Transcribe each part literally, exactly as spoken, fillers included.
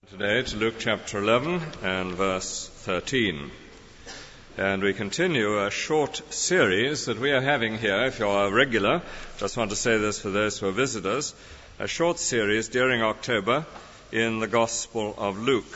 Today to Luke chapter eleven and verse thirteen. And we continue a short series that we are having here. If you are a regular, just want to say this for those who are visitors, a short series during October in the Gospel of Luke.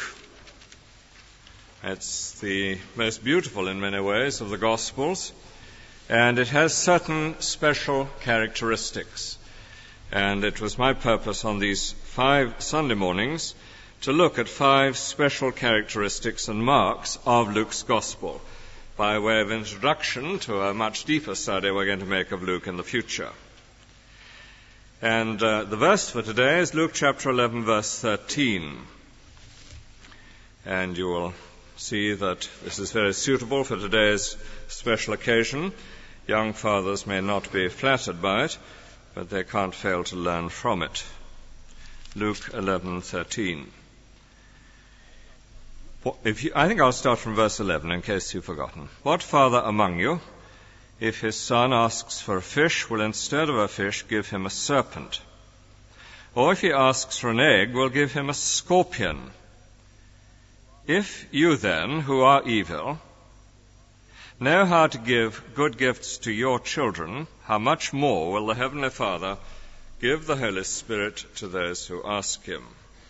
It's the most beautiful in many ways of the Gospels, and it has certain special characteristics. And it was my purpose on these five Sunday mornings to look at five special characteristics and marks of Luke's Gospel by way of introduction to a much deeper study we're going to make of Luke in the future. And uh, the verse for today is Luke chapter eleven, verse thirteen. And you will see that this is very suitable for today's special occasion. Young fathers may not be flattered by it, but they can't fail to learn from it. Luke eleven thirteen. If you, I think I'll start from verse eleven in case you've forgotten. What father among you, if his son asks for a fish, will instead of a fish give him a serpent? Or if he asks for an egg, will give him a scorpion? If you then, who are evil, know how to give good gifts to your children, how much more will the Heavenly Father give the Holy Spirit to those who ask him?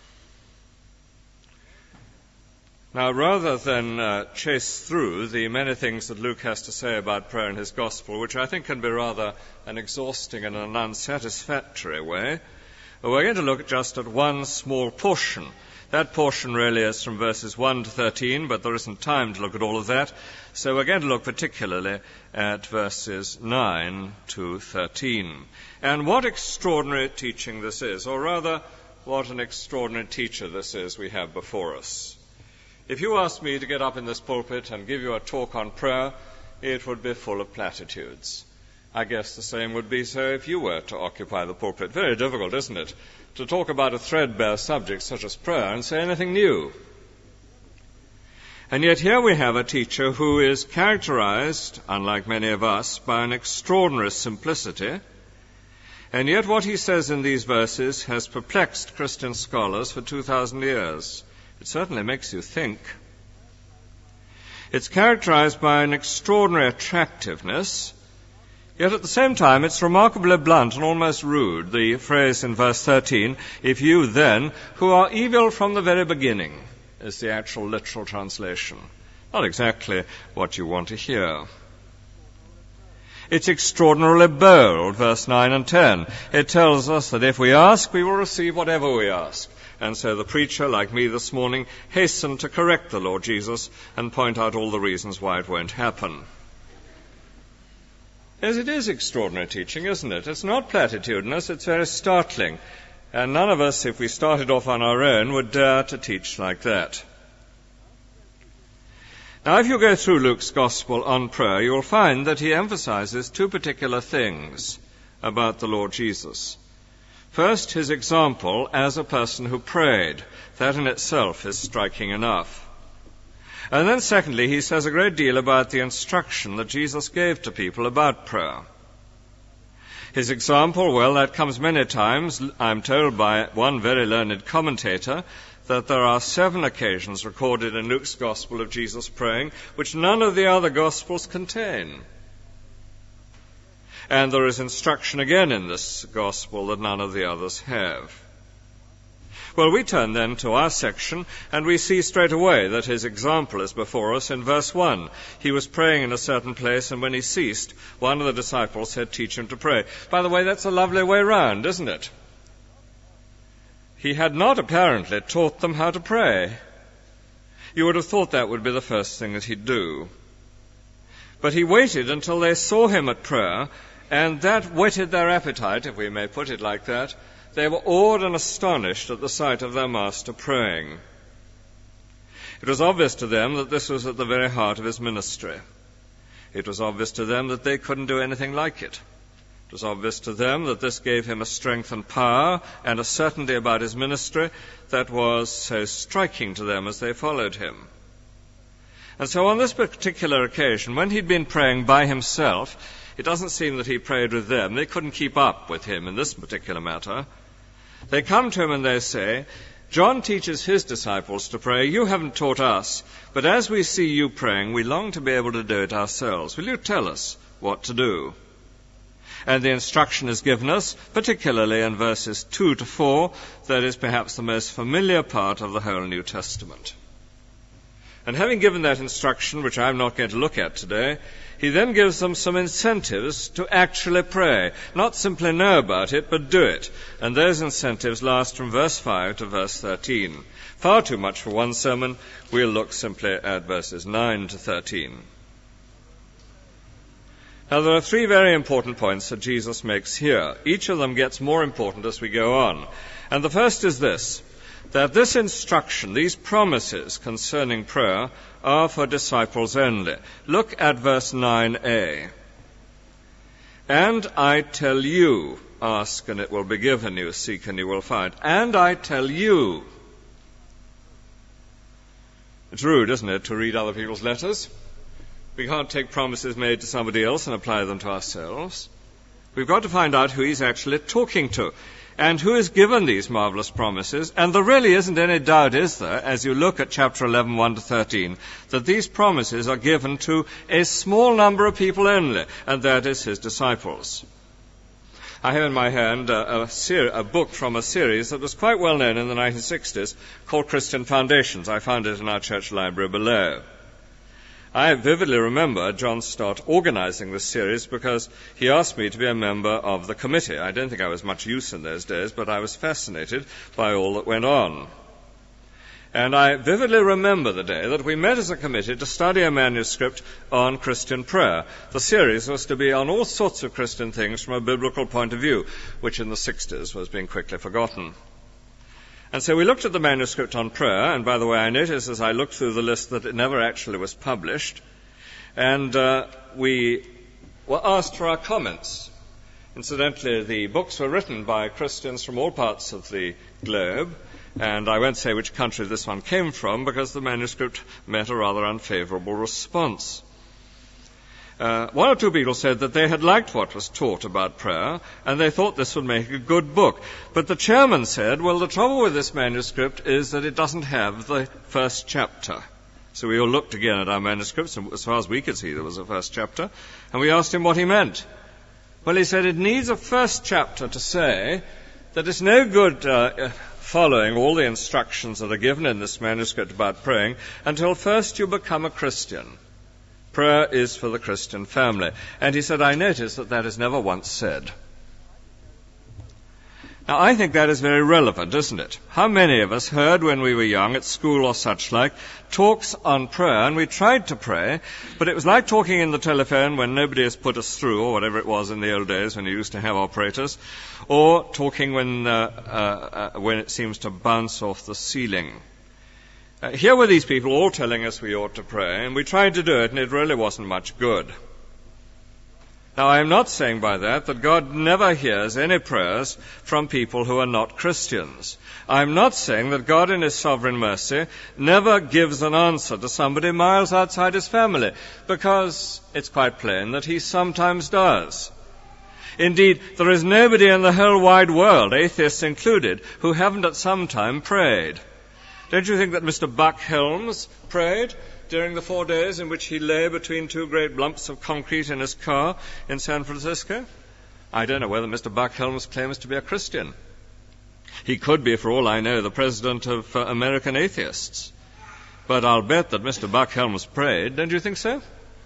Now, rather than uh, chase through the many things that Luke has to say about prayer in his Gospel, which I think can be rather an exhausting and an unsatisfactory way, we're going to look just at one small portion. That portion really is from verses one to thirteen, but there isn't time to look at all of that, so we're going to look particularly at verses nine to thirteen. And what extraordinary teaching this is, or rather, what an extraordinary teacher this is we have before us. If you asked me to get up in this pulpit and give you a talk on prayer, it would be full of platitudes. I guess the same would be so if you were to occupy the pulpit. Very difficult, isn't it, to talk about a threadbare subject such as prayer and say anything new. And yet here we have a teacher who is characterized, unlike many of us, by an extraordinary simplicity. And yet what he says in these verses has perplexed Christian scholars for two thousand years. It certainly makes you think. It's characterized by an extraordinary attractiveness, yet at the same time it's remarkably blunt and almost rude. The phrase in verse thirteen, if you then, who are evil from the very beginning, is the actual literal translation. Not exactly what you want to hear. It's extraordinarily bold, verse nine and ten. It tells us that if we ask, we will receive whatever we ask. And so the preacher, like me this morning, hastened to correct the Lord Jesus and point out all the reasons why it won't happen. Yes, it is extraordinary teaching, isn't it? It's not platitudinous, it's very startling. And none of us, if we started off on our own, would dare to teach like that. Now, if you go through Luke's Gospel on prayer, you'll find that he emphasizes two particular things about the Lord Jesus. First, his example as a person who prayed. That in itself is striking enough. And then secondly, he says a great deal about the instruction that Jesus gave to people about prayer. His example, well, that comes many times. I'm told by one very learned commentator that there are seven occasions recorded in Luke's Gospel of Jesus praying, which none of the other Gospels contain. And there is instruction again in this Gospel that none of the others have. Well, we turn then to our section, and we see straight away that his example is before us in verse one. He was praying in a certain place, and when he ceased, one of the disciples said, teach him to pray. By the way, that's a lovely way round, isn't it? He had not apparently taught them how to pray. You would have thought that would be the first thing that he'd do. But he waited until they saw him at prayer, and that whetted their appetite, if we may put it like that. They were awed and astonished at the sight of their master praying. It was obvious to them that this was at the very heart of his ministry. It was obvious to them that they couldn't do anything like it. It was obvious to them that this gave him a strength and power and a certainty about his ministry that was so striking to them as they followed him. And so on this particular occasion, when he'd been praying by himself, it doesn't seem that he prayed with them. They couldn't keep up with him in this particular matter. They come to him and they say, John teaches his disciples to pray, "You haven't taught us, but as we see you praying, we long to be able to do it ourselves. Will you tell us what to do?" And the instruction is given us, particularly in verses two to four, that is perhaps the most familiar part of the whole New Testament. And having given that instruction, which I'm not going to look at today, he then gives them some incentives to actually pray. Not simply know about it, but do it. And those incentives last from verse five to verse thirteen. Far too much for one sermon. We'll look simply at verses nine to thirteen. Now, there are three very important points that Jesus makes here. Each of them gets more important as we go on. And the first is this, that this instruction, these promises concerning prayer, are for disciples only. Look at verse nine a. "And I tell you, ask and it will be given you, seek and you will find. And I tell you." It's rude, isn't it, to read other people's letters? We can't take promises made to somebody else and apply them to ourselves. We've got to find out who he's actually talking to and who has given these marvelous promises. And there really isn't any doubt, is there, as you look at chapter eleven, one to thirteen, that these promises are given to a small number of people only, and that is his disciples. I have in my hand a, a, ser- a book from a series that was quite well known in the nineteen sixties called Christian Foundations. I found it in our church library below. I vividly remember John Stott organizing this series because he asked me to be a member of the committee. I don't think I was much use in those days, but I was fascinated by all that went on. And I vividly remember the day that we met as a committee to study a manuscript on Christian prayer. The series was to be on all sorts of Christian things from a biblical point of view, which in the sixties was being quickly forgotten. And so we looked at the manuscript on prayer, and by the way, I noticed as I looked through the list that it never actually was published, and uh, we were asked for our comments. Incidentally, the books were written by Christians from all parts of the globe, and I won't say which country this one came from because the manuscript met a rather unfavorable response. Uh, one or two people said that they had liked what was taught about prayer, and they thought this would make a good book. But the chairman said, well, the trouble with this manuscript is that it doesn't have the first chapter. So we all looked again at our manuscripts, and as far as we could see, there was a first chapter, and we asked him what he meant. Well, he said it needs a first chapter to say that it's no good uh, following all the instructions that are given in this manuscript about praying until first you become a Christian. Prayer is for the Christian family. And he said, I notice that that is never once said. Now, I think that is very relevant, isn't it? How many of us heard when we were young at school or such like talks on prayer, and we tried to pray, but it was like talking in the telephone when nobody has put us through, or whatever it was in the old days when you used to have operators, or talking when, uh, uh, uh, when it seems to bounce off the ceiling. Uh, here were these people all telling us we ought to pray, and we tried to do it, and it really wasn't much good. Now, I am not saying by that that God never hears any prayers from people who are not Christians. I am not saying that God in His sovereign mercy never gives an answer to somebody miles outside His family, because it's quite plain that He sometimes does. Indeed, there is nobody in the whole wide world, atheists included, who haven't at some time prayed. Don't you think that Mister Buck Helms prayed during the four days in which he lay between two great lumps of concrete in his car in San Francisco? I don't know whether Mister Buck Helms claims to be a Christian. He could be, for all I know, the president of uh, American Atheists. But I'll bet that Mister Buck Helms prayed. Don't you think so?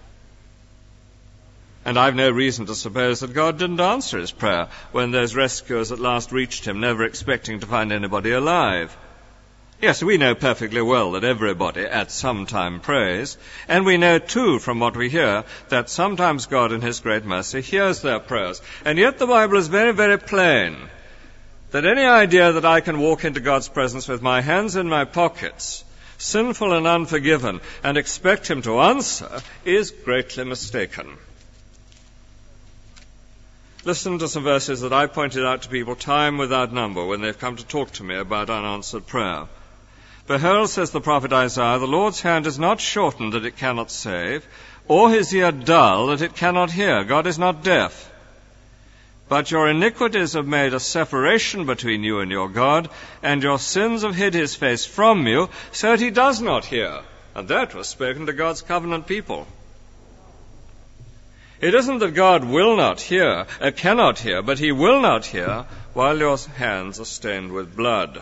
And I've no reason to suppose that God didn't answer his prayer when those rescuers at last reached him, never expecting to find anybody alive. Yes, we know perfectly well that everybody at some time prays, and we know too from what we hear that sometimes God in His great mercy hears their prayers. And yet the Bible is very, very plain that any idea that I can walk into God's presence with my hands in my pockets, sinful and unforgiven, and expect Him to answer is greatly mistaken. Listen to some verses that I pointed out to people time without number when they've come to talk to me about unanswered prayer. Behold, says the prophet Isaiah, the Lord's hand is not shortened that it cannot save, or His ear dull that it cannot hear. God is not deaf. But your iniquities have made a separation between you and your God, and your sins have hid his face from you, so that he does not hear. And that was spoken to God's covenant people. It isn't that God will not hear, uh, cannot hear, but he will not hear while your hands are stained with blood.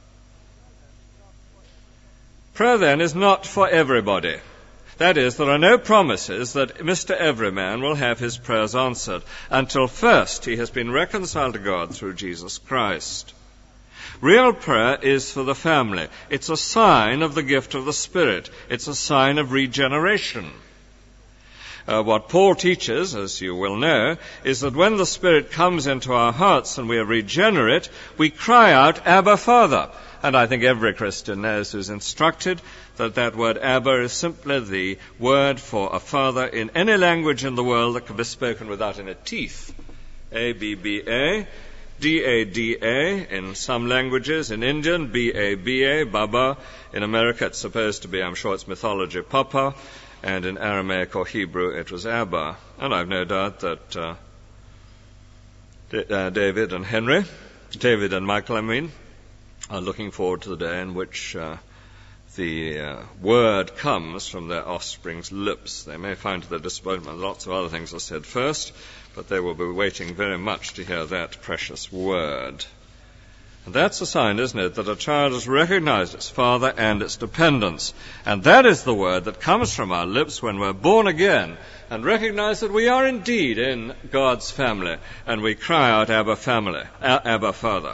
Prayer, then, is not for everybody. That is, there are no promises that Mister Everyman will have his prayers answered until first he has been reconciled to God through Jesus Christ. Real prayer is for the family. It's a sign of the gift of the Spirit. It's a sign of regeneration. Uh, what Paul teaches, as you will know, is that when the Spirit comes into our hearts and we are regenerate, we cry out, Abba, Father. And I think every Christian knows who's instructed that that word Abba is simply the word for a father in any language in the world that can be spoken without any teeth. A B B A, D A D A in some languages, in Indian, B A B A, Baba. In America it's supposed to be, I'm sure it's mythology, Papa. And in Aramaic or Hebrew it was Abba. And I've no doubt that uh, D- uh, David and Henry, David and Michael, I mean, are looking forward to the day in which uh, the uh, word comes from their offspring's lips. They may find to their disappointment lots of other things are said first, but they will be waiting very much to hear that precious word. And that's a sign, isn't it, that a child has recognized its father and its dependence. And that is the word that comes from our lips when we're born again and recognize that we are indeed in God's family, and we cry out, Abba, family, Abba, Father.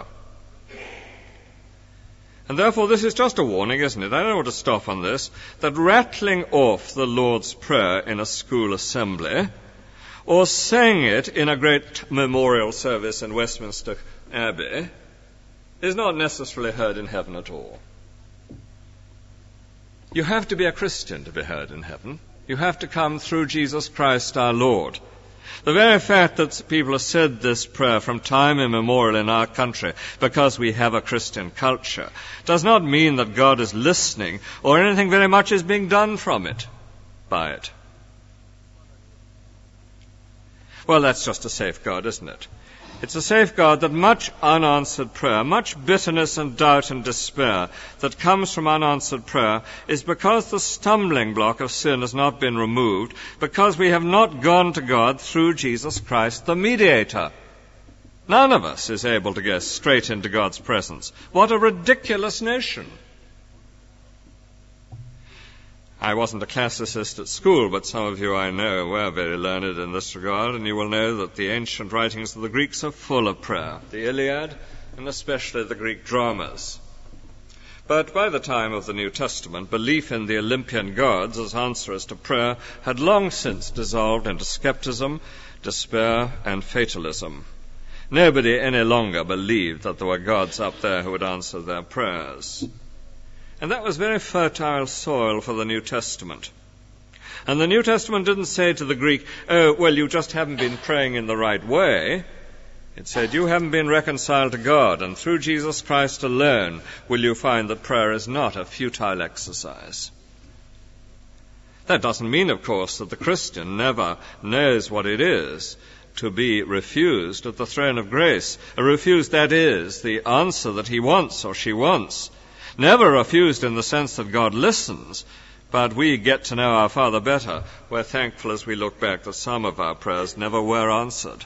And therefore this is just a warning, isn't it? I don't want to stop on this, that rattling off the Lord's Prayer in a school assembly or saying it in a great memorial service in Westminster Abbey is not necessarily heard in heaven at all. You have to be a Christian to be heard in heaven. You have to come through Jesus Christ our Lord. The very fact that people have said this prayer from time immemorial in our country because we have a Christian culture does not mean that God is listening or anything very much is being done from it, by it. Well, that's just a safeguard, isn't it? It's a safeguard that much unanswered prayer, much bitterness and doubt and despair that comes from unanswered prayer is because the stumbling block of sin has not been removed, because we have not gone to God through Jesus Christ, the mediator. None of us is able to go straight into God's presence. What a ridiculous notion. I wasn't a classicist at school, but some of you I know were very learned in this regard, and you will know that the ancient writings of the Greeks are full of prayer, the Iliad, and especially the Greek dramas. But by the time of the New Testament, belief in the Olympian gods as answerers to prayer had long since dissolved into skepticism, despair, and fatalism. Nobody any longer believed that there were gods up there who would answer their prayers. And that was very fertile soil for the New Testament. And the New Testament didn't say to the Greek, oh, well, you just haven't been praying in the right way. It said, you haven't been reconciled to God, and through Jesus Christ alone will you find that prayer is not a futile exercise. That doesn't mean, of course, that the Christian never knows what it is to be refused at the throne of grace. A refused, that is, the answer that he wants or she wants. Never refused in the sense that God listens, but we get to know our Father better. We're thankful as we look back that some of our prayers never were answered.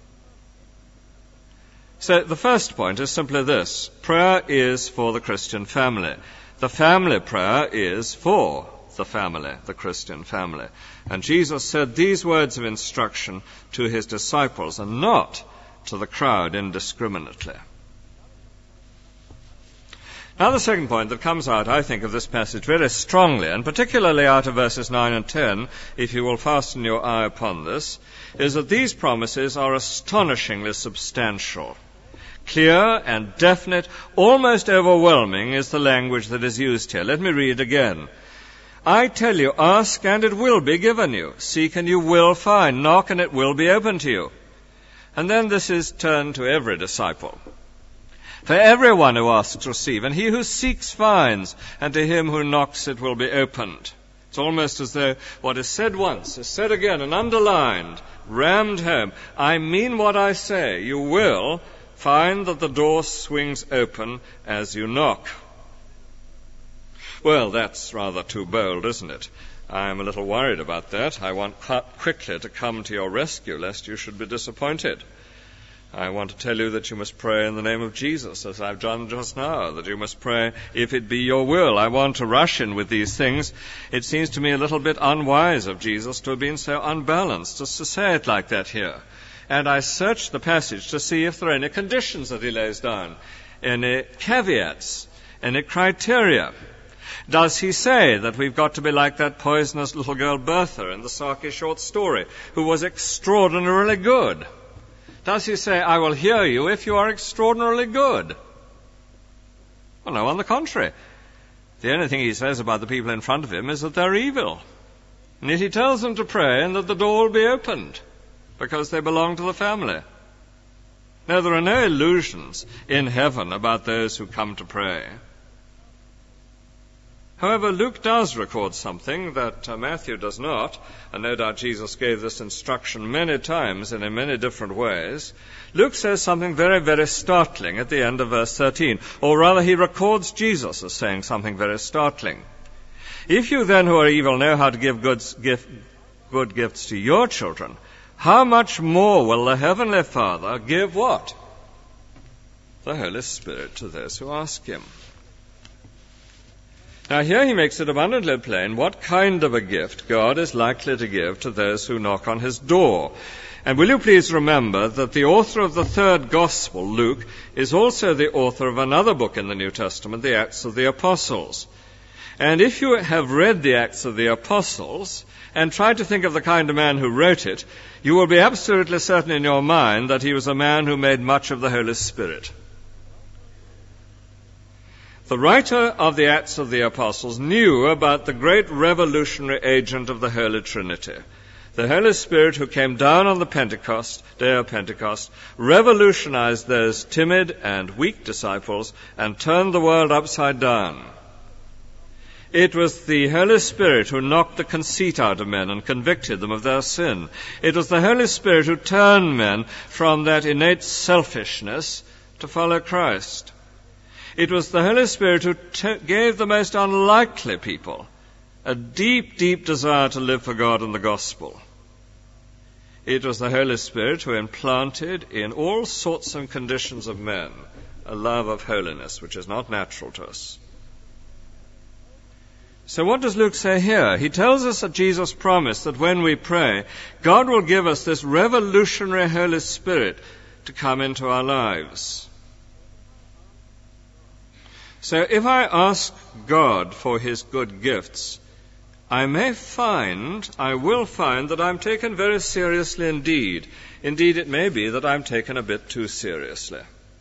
So the first point is simply this. Prayer is for the Christian family. The family prayer is for the family, the Christian family. And Jesus said these words of instruction to his disciples and not to the crowd indiscriminately. Now the second point that comes out, I think, of this passage very strongly, and particularly out of verses nine and ten, if you will fasten your eye upon this, is that these promises are astonishingly substantial. Clear and definite, almost overwhelming is the language that is used here. Let me read again. I tell you, ask and it will be given you. Seek and you will find. Knock and it will be opened to you. And then this is turned to every disciple. For everyone who asks receives, and he who seeks finds, and to him who knocks it will be opened. It's almost as though what is said once is said again and underlined, rammed home. I mean what I say. You will find that the door swings open as you knock. Well, that's rather too bold, isn't it? I'm a little worried about that. I want quickly to come to your rescue, lest you should be disappointed. I want to tell you that you must pray in the name of Jesus, as I've done just now, that you must pray if it be your will. I want to rush in with these things. It seems to me a little bit unwise of Jesus to have been so unbalanced as to say it like that here. And I searched the passage to see if there are any conditions that he lays down, any caveats, any criteria. Does he say that we've got to be like that poisonous little girl Bertha in the Saki short story, who was extraordinarily good? Does he say, I will hear you if you are extraordinarily good? Well, no, on the contrary. The only thing he says about the people in front of him is that they're evil. And yet he tells them to pray and that the door will be opened, because they belong to the family. No, there are no illusions in heaven about those who come to pray. However, Luke does record something that uh, Matthew does not, and no doubt Jesus gave this instruction many times and in many different ways. Luke says something very, very startling at the end of verse thirteen, or rather he records Jesus as saying something very startling. If you then who are evil know how to give good, gift, good gifts to your children, how much more will the Heavenly Father give what? The Holy Spirit to those who ask him. Now here he makes it abundantly plain what kind of a gift God is likely to give to those who knock on his door. And will you please remember that the author of the third gospel, Luke, is also the author of another book in the New Testament, the Acts of the Apostles. And if you have read the Acts of the Apostles and tried to think of the kind of man who wrote it, you will be absolutely certain in your mind that he was a man who made much of the Holy Spirit. The writer of the Acts of the Apostles knew about the great revolutionary agent of the Holy Trinity, the Holy Spirit who came down on the Pentecost, day of Pentecost, revolutionized those timid and weak disciples and turned the world upside down. It was the Holy Spirit who knocked the conceit out of men and convicted them of their sin. It was the Holy Spirit who turned men from that innate selfishness to follow Christ. It was the Holy Spirit who t- gave the most unlikely people a deep, deep desire to live for God and the gospel. It was the Holy Spirit who implanted in all sorts and conditions of men a love of holiness, which is not natural to us. So what does Luke say here? He tells us that Jesus promised that when we pray, God will give us this revolutionary Holy Spirit to come into our lives. So if I ask God for his good gifts, I may find, I will find that I'm taken very seriously indeed. Indeed, it may be that I'm taken a bit too seriously.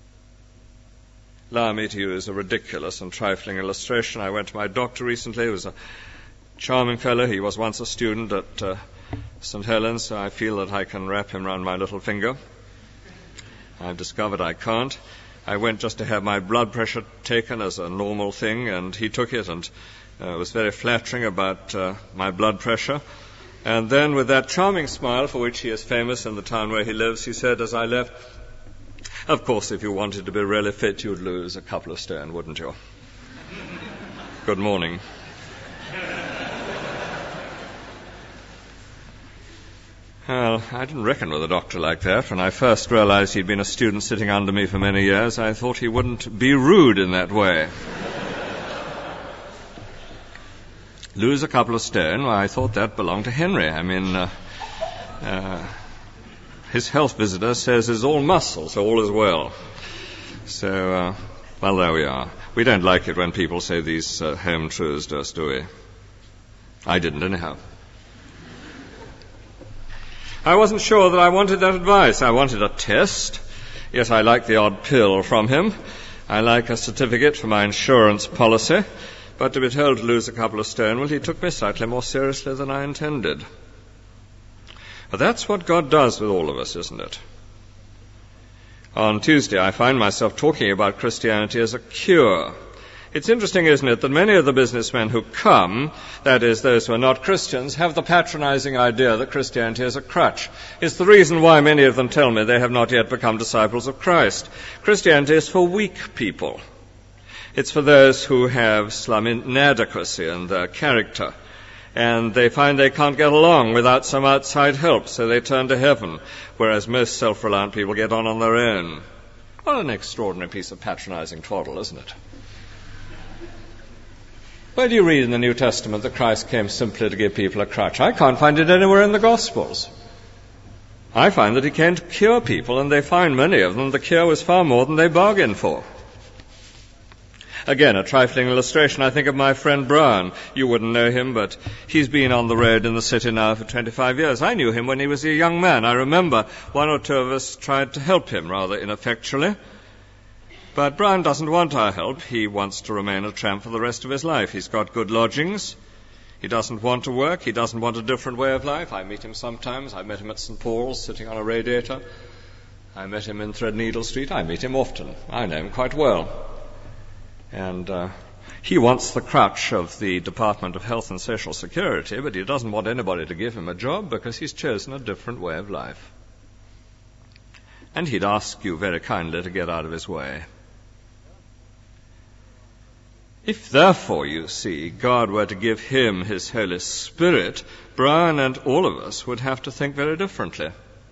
Allow me to use a ridiculous and trifling illustration. I went to my doctor recently. He was a charming fellow. He was once a student at uh, Saint Helens, so I feel that I can wrap him round my little finger. I've discovered I can't. I went just to have my blood pressure taken as a normal thing, and he took it and uh, was very flattering about uh, my blood pressure. And then with that charming smile for which he is famous in the town where he lives, he said as I left, of course, if you wanted to be really fit, you'd lose a couple of stone, wouldn't you? Good morning. Well, I didn't reckon with a doctor like that. When I first realized he'd been a student sitting under me for many years, I thought he wouldn't be rude in that way. Lose a couple of stone, well, I thought that belonged to Henry. I mean, uh, uh, his health visitor says it's all muscle, so all is well. So, uh, well, there we are. We don't like it when people say these uh, home truths to us, do we? I didn't, anyhow. I wasn't sure that I wanted that advice. I wanted a test. Yes, I like the odd pill from him. I like a certificate for my insurance policy. But to be told to lose a couple of stone, well, he took me slightly more seriously than I intended. But that's what God does with all of us, isn't it? On Tuesday, I find myself talking about Christianity as a cure. It's interesting, isn't it, that many of the businessmen who come, that is, those who are not Christians, have the patronizing idea that Christianity is a crutch. It's the reason why many of them tell me they have not yet become disciples of Christ. Christianity is for weak people. It's for those who have some inadequacy in their character, and they find they can't get along without some outside help, so they turn to heaven, whereas most self-reliant people get on on their own. What an extraordinary piece of patronizing twaddle, isn't it? Where do you read in the New Testament that Christ came simply to give people a crutch? I can't find it anywhere in the Gospels. I find that he came to cure people, and they find many of them the cure was far more than they bargained for. Again, a trifling illustration, I think of my friend Brian. You wouldn't know him, but he's been on the road in the city now for twenty-five years. I knew him when he was a young man. I remember one or two of us tried to help him rather ineffectually. But Brian doesn't want our help. He wants to remain a tramp for the rest of his life. He's got good lodgings. He doesn't want to work. He doesn't want a different way of life. I meet him sometimes. I met him at Saint Paul's sitting on a radiator. I met him in Threadneedle Street. I meet him often. I know him quite well. And uh, he wants the crutch of the Department of Health and Social Security, but he doesn't want anybody to give him a job because he's chosen a different way of life. And he'd ask you very kindly to get out of his way. If therefore, you see, God were to give him his Holy Spirit, Brian and all of us would have to think very differently.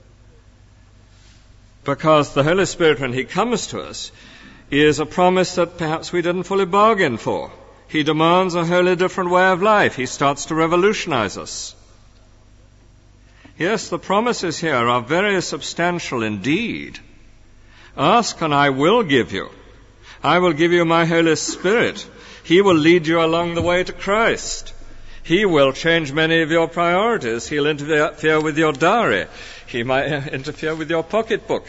Because the Holy Spirit, when he comes to us, is a promise that perhaps we didn't fully bargain for. He demands a wholly different way of life. He starts to revolutionize us. Yes, the promises here are very substantial indeed. Ask and I will give you. I will give you my Holy Spirit. He will lead you along the way to Christ. He will change many of your priorities. He'll interfere with your diary. He might interfere with your pocketbook.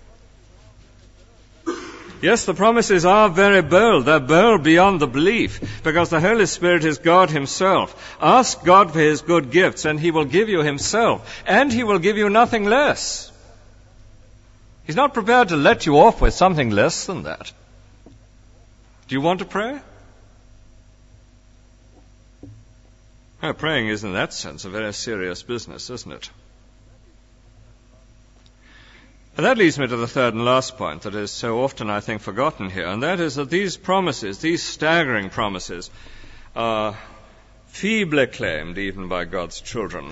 Yes, the promises are very bold. They're bold beyond the belief, because the Holy Spirit is God himself. Ask God for his good gifts, and he will give you himself, and he will give you nothing less. He's not prepared to let you off with something less than that. Do you want to pray? Well, praying is in that sense a very serious business, isn't it? And that leads me to the third and last point that is so often, I think, forgotten here, and that is that these promises, these staggering promises, are feebly claimed even by God's children.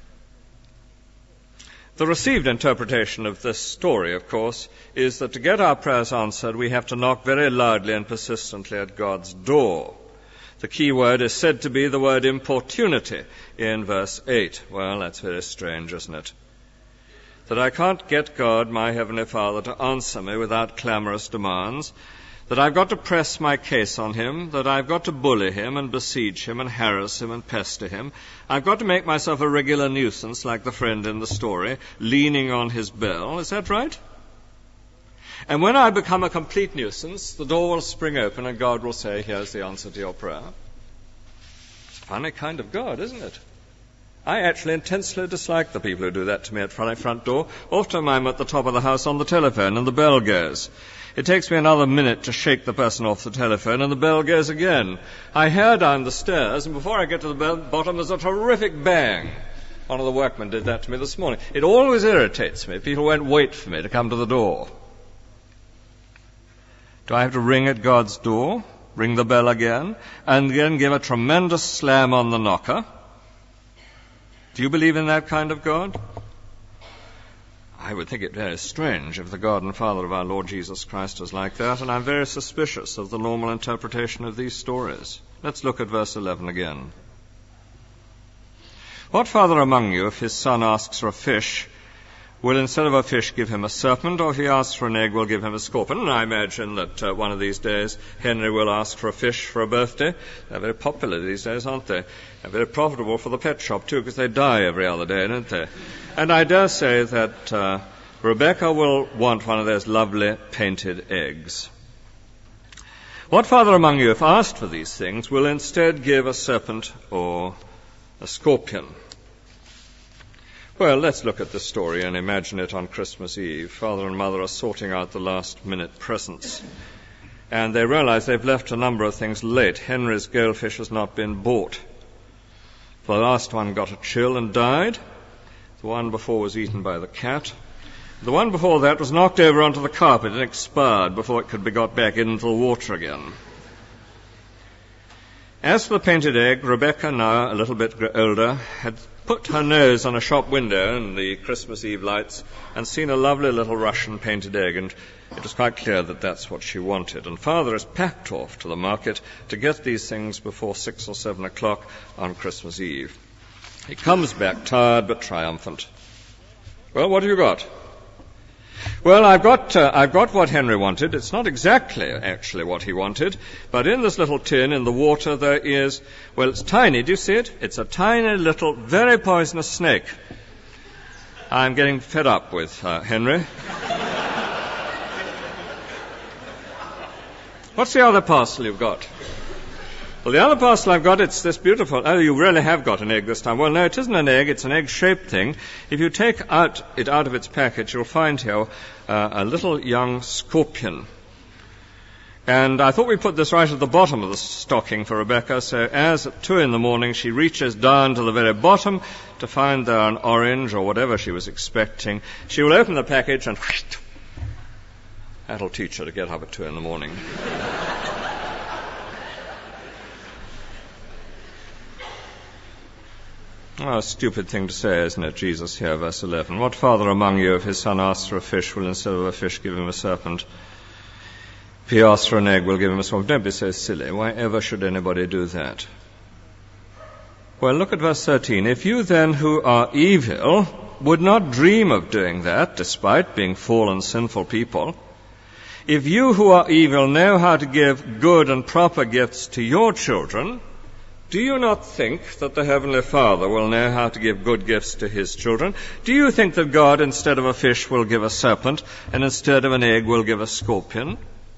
The received interpretation of this story, of course, is that to get our prayers answered, we have to knock very loudly and persistently at God's door. The key word is said to be the word importunity in verse eight. Well, that's very strange, isn't it? That I can't get God, my Heavenly Father, to answer me without clamorous demands, that I've got to press my case on him, that I've got to bully him and besiege him and harass him and pester him. I've got to make myself a regular nuisance, like the friend in the story, leaning on his bell. Is that right? And when I become a complete nuisance, the door will spring open and God will say, here's the answer to your prayer. It's a funny kind of God, isn't it? I actually intensely dislike the people who do that to me at my front door. Often I'm at the top of the house on the telephone and the bell goes. It takes me another minute to shake the person off the telephone and the bell goes again. I hear down the stairs, and before I get to the bell, bottom there's a terrific bang. One of the workmen did that to me this morning. It always irritates me. People won't wait for me to come to the door. Do I have to ring at God's door, ring the bell again, and then give a tremendous slam on the knocker? Do you believe in that kind of God? I would think it very strange if the God and Father of our Lord Jesus Christ is like that, and I'm very suspicious of the normal interpretation of these stories. Let's look at verse eleven again. What father among you, if his son asks for a fish, will instead of a fish give him a serpent, or if he asks for an egg, will give him a scorpion? And I imagine that uh, one of these days Henry will ask for a fish for a birthday. They're very popular these days, aren't they? They're very profitable for the pet shop too, because they die every other day, don't they? And I dare say that uh, Rebecca will want one of those lovely painted eggs. What father among you, if asked for these things, will instead give a serpent or a scorpion? Well, let's look at this story and imagine it on Christmas Eve. Father and Mother are sorting out the last-minute presents. and they realize they've left a number of things late. Henry's goldfish has not been bought. The last one got a chill and died. The one before was eaten by the cat. The one before that was knocked over onto the carpet and expired before it could be got back into the water again. As for the painted egg, Rebecca, now a little bit older, had put her nose on a shop window in the Christmas Eve lights and seen a lovely little Russian painted egg, and it was quite clear that that's what she wanted. And Father has packed off to the market to get these things before six or seven o'clock on Christmas Eve. He comes back tired but triumphant. Well, what have you got? Well, I've got uh, I've got what Henry wanted. It's not exactly actually what he wanted, but in this little tin in the water there is, well, it's tiny. Do you see it? It's a tiny little, very poisonous snake. I'm getting fed up with uh, Henry. What's the other parcel you've got? Well, the other parcel I've got, it's this beautiful... Oh, you really have got an egg this time. Well, no, it isn't an egg. It's an egg-shaped thing. If you take out it out of its package, you'll find here uh, a little young scorpion. And I thought we'd put this right at the bottom of the stocking for Rebecca, so as at two in the morning she reaches down to the very bottom to find there an orange or whatever she was expecting, she will open the package and... That'll teach her to get up at two in the morning. Oh, a stupid thing to say, isn't it? Jesus here, verse eleven. What father among you, if his son asks for a fish, will instead of a fish give him a serpent? If he asks for an egg, will give him a scorpion? Don't be so silly. Why ever should anybody do that? Well, look at verse thirteen. If you then who are evil would not dream of doing that, despite being fallen, sinful people, if you who are evil know how to give good and proper gifts to your children, do you not think that the Heavenly Father will know how to give good gifts to his children? Do you think that God, instead of a fish, will give a serpent, and instead of an egg, will give a scorpion?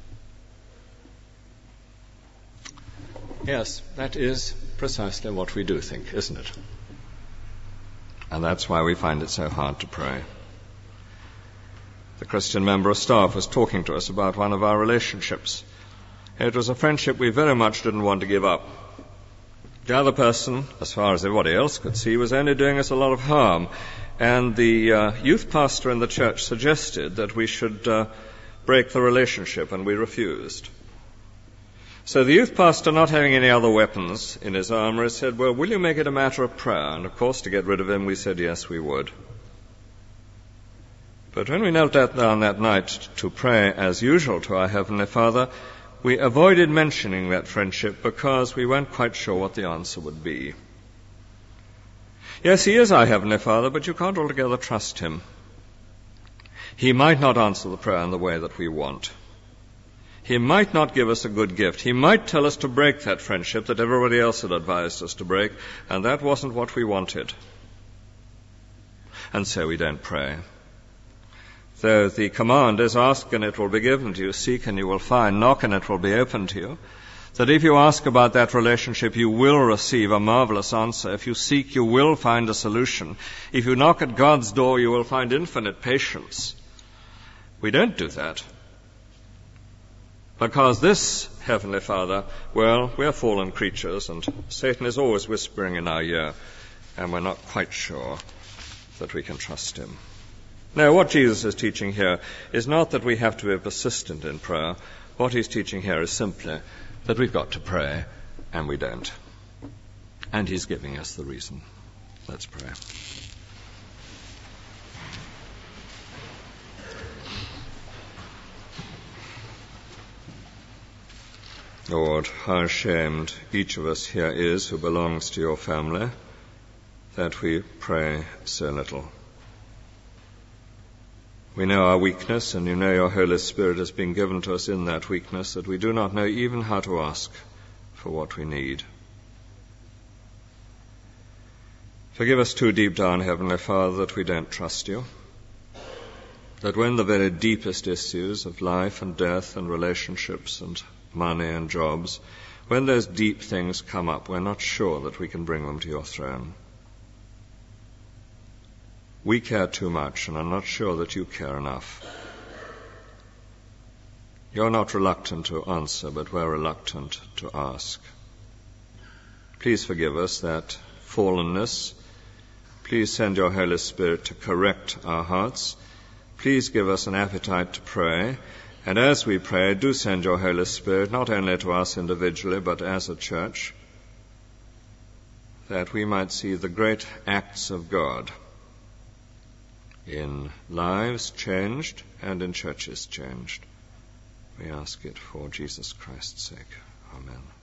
Yes, that is precisely what we do think, isn't it? And that's why we find it so hard to pray. The Christian member of staff was talking to us about one of our relationships. It was a friendship we very much didn't want to give up. The other person, as far as everybody else could see, was only doing us a lot of harm. And the uh, youth pastor in the church suggested that we should uh, break the relationship, and we refused. So the youth pastor, not having any other weapons in his armory, said, well, will you make it a matter of prayer? And of course, to get rid of him, we said yes, we would. But when we knelt down that night to pray as usual to our Heavenly Father, we avoided mentioning that friendship because we weren't quite sure what the answer would be. Yes, he is our Heavenly Father, but you can't altogether trust him. He might not answer the prayer in the way that we want. He might not give us a good gift. He might tell us to break that friendship that everybody else had advised us to break, and that wasn't what we wanted. And so we don't pray. So the command is, ask and it will be given to you, seek and you will find, knock and it will be opened to you. That if you ask about that relationship, you will receive a marvelous answer. If you seek, you will find a solution. If you knock at God's door, you will find infinite patience. We don't do that. Because this Heavenly Father, well, we're fallen creatures, and Satan is always whispering in our ear, and we're not quite sure that we can trust him. Now, what Jesus is teaching here is not that we have to be persistent in prayer. What he's teaching here is simply that we've got to pray, and we don't. And he's giving us the reason. Let's pray. Lord, how ashamed each of us here is who belongs to your family that we pray so little. We know our weakness, and you know your Holy Spirit has been given to us in that weakness, that we do not know even how to ask for what we need. Forgive us too deep down, Heavenly Father, that we don't trust you, that when the very deepest issues of life and death and relationships and money and jobs, when those deep things come up, we're not sure that we can bring them to your throne. We care too much, and I'm not sure that you care enough. You're not reluctant to answer, but we're reluctant to ask. Please forgive us that fallenness. Please send your Holy Spirit to correct our hearts. Please give us an appetite to pray. And as we pray, do send your Holy Spirit not only to us individually, but as a church, that we might see the great acts of God in lives changed and in churches changed. We ask it for Jesus Christ's sake. Amen.